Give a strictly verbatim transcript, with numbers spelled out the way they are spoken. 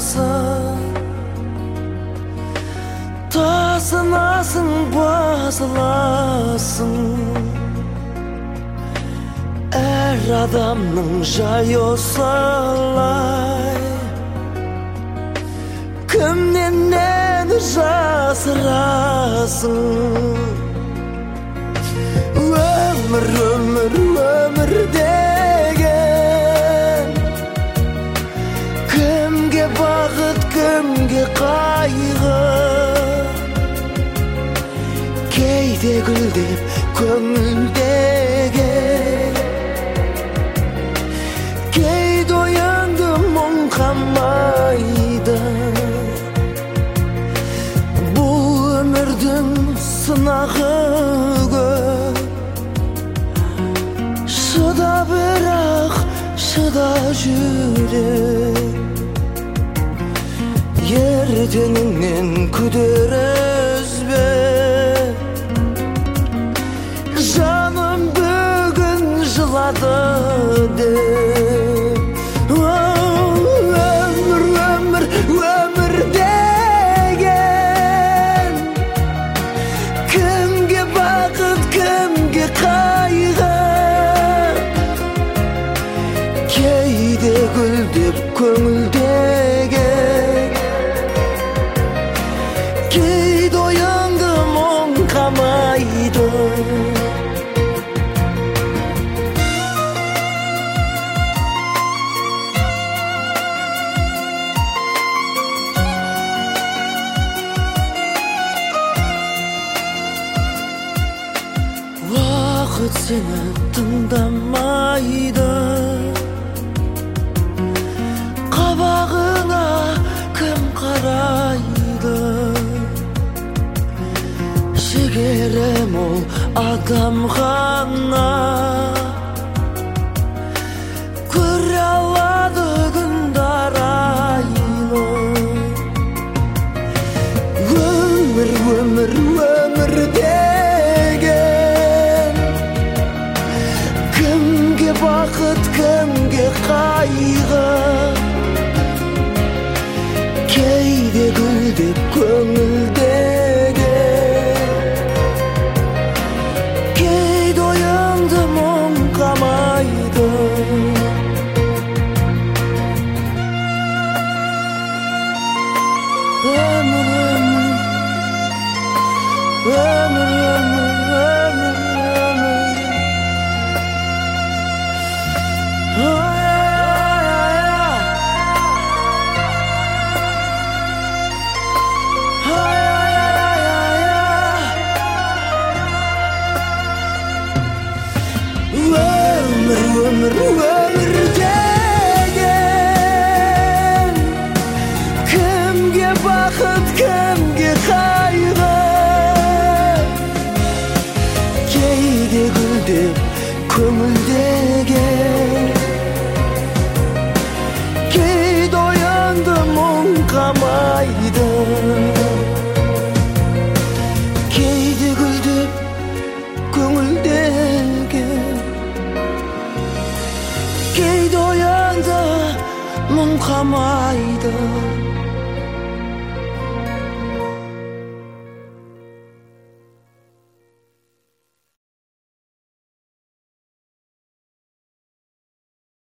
басыласың, тасынасың, басыласың. Әр адамның жайы осылай, кімнен нені жасырасың? Өмір, өмір, өмір деген кімге бақыт, кімге қайғы? Кейде гүлдеп көңілдегі, кейде оянды мұң қамайды. Бұл өмірдің сынағы көп, шыда бірақ шыда жүрек. Ертеңіңнен күдер үзбе, жаным бүгін жылады деп. Өмір, өмір, өмір деген кімге бақыт, кімге қайғы? Кейде гүлдеп көңілдегі, кейде оянды мұң қамайды. Уақыт сені тыңдамайды, қабағыңа кім қарайды? Жігері мол адам ғана көре алады күндар айлы. Өмір, өмір, өмір деген кімге бақыт, кімге қайғы? Кейде гүлдеп көңілдегі, кейде оянды мұң қамайды. Өмір, өмір, өмір, өмір, өмір. Өмір, өмір деген кімге бақыт, кімге қайғы? Кейде гүлдеп көңілдегі, кейде оянды мұң қамайды. Кейде гүлдеп көңілдегі, кейде оянды мұң қамайды.